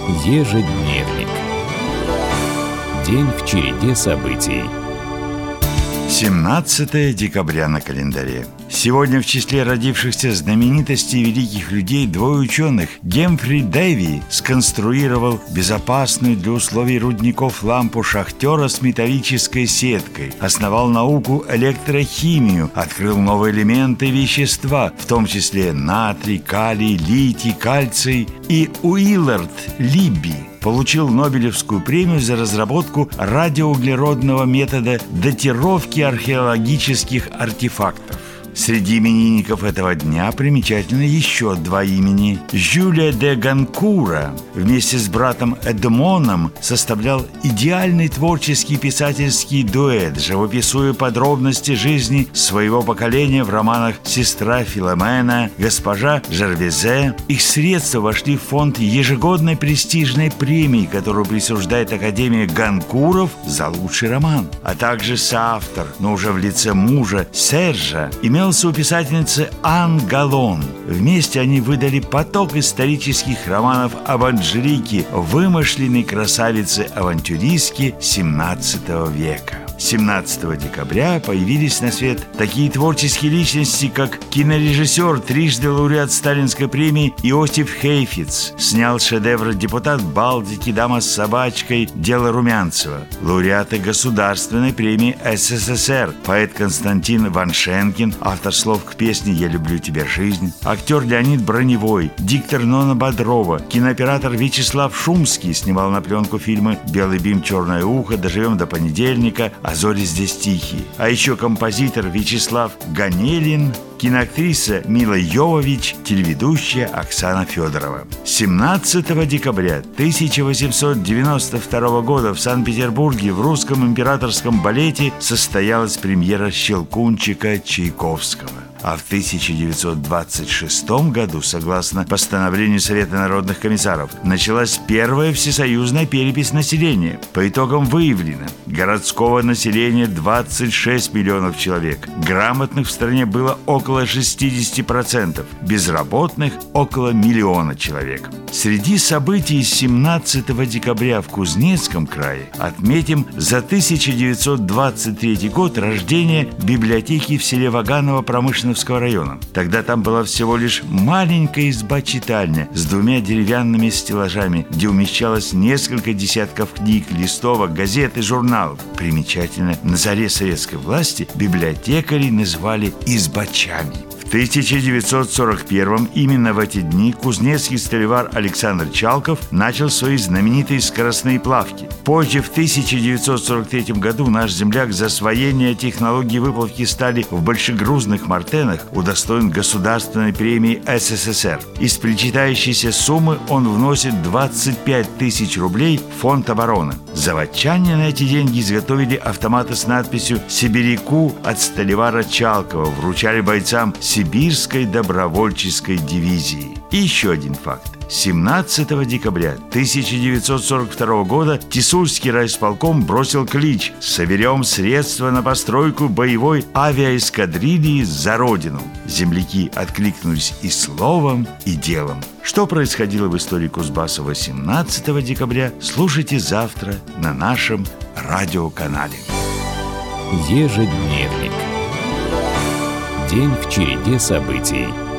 Ежедневник. День в череде событий. 17 декабря на календаре. Сегодня в числе родившихся знаменитостей и великих людей двое ученых. Гемфри Дэви сконструировал безопасную для условий рудников лампу шахтера с металлической сеткой, основал науку электрохимию, открыл новые элементы и вещества, в том числе натрий, калий, литий, кальций, и Уиллард Либби получил Нобелевскую премию за разработку радиоуглеродного метода датировки археологических артефактов. Среди именинников этого дня примечательно еще два имени. Жюля де Ганкура вместе с братом Эдмоном составлял идеальный творческий писательский дуэт, живописуя подробности жизни своего поколения в романах «Сестра Филомена», «Госпожа Жервезе». Их средства вошли в фонд ежегодной престижной премии, которую присуждает Академия Ганкуров за лучший роман, а также соавтор, но уже в лице мужа Сержа, имелся у писательницы Ан Галон. Вместе они выдали поток исторических романов об Анжелике, вымышленной красавице-авантюристке XVII века. 17 декабря появились на свет такие творческие личности, как кинорежиссер, трижды лауреат Сталинской премии Иосиф Хейфиц, снял шедевр «Депутат Балтики», «Дама с собачкой», «Дело Румянцева», лауреаты Государственной премии СССР, поэт Константин Ваншенкин, автор слов к песне «Я люблю тебя, жизнь», актер Леонид Броневой, диктор Нонна Бодрова, кинооператор Вячеслав Шумский снимал на пленку фильмы «Белый бим, черное ухо», «Доживем до понедельника», «А зори здесь тихие». А еще композитор Вячеслав Ганелин, киноактриса Мила Йовович, телеведущая Оксана Федорова. 17 декабря 1892 года в Санкт-Петербурге в Русском императорском балете состоялась премьера «Щелкунчика» Чайковского. А в 1926 году, согласно постановлению Совета народных комиссаров, началась первая всесоюзная перепись населения. По итогам выявлено: городского населения 26 миллионов человек, грамотных в стране было около 60%, безработных около миллиона человек. Среди событий 17 декабря в Кузнецком крае отметим за 1923 год рождение библиотеки в селе Ваганово Промышленного района. Тогда там была всего лишь маленькая изба-читальня с двумя деревянными стеллажами, где умещалось несколько десятков книг, листовок, газет и журналов. Примечательно, на заре советской власти библиотекарей называли избачами. В 1941 именно в эти дни кузнецкий столевар Александр Чалков начал свои знаменитые скоростные плавки. Позже, в 1943 году, наш земляк за освоение технологии выплавки стали в большегрузных мартенах удостоен Государственной премии СССР. Из причитающейся суммы он вносит 25 тысяч рублей в фонд обороны. Заводчане на эти деньги изготовили автоматы с надписью «Сибиряку» от столевара Чалкова, вручали бойцам Сибирской добровольческой дивизии. И еще один факт. 17 декабря 1942 года Тисульский райисполком бросил клич: «Соберем средства на постройку боевой авиаэскадрильи за Родину». Земляки откликнулись и словом, и делом. Что происходило в истории Кузбасса 18 декабря, слушайте завтра на нашем радиоканале. Ежедневник. День в череде событий.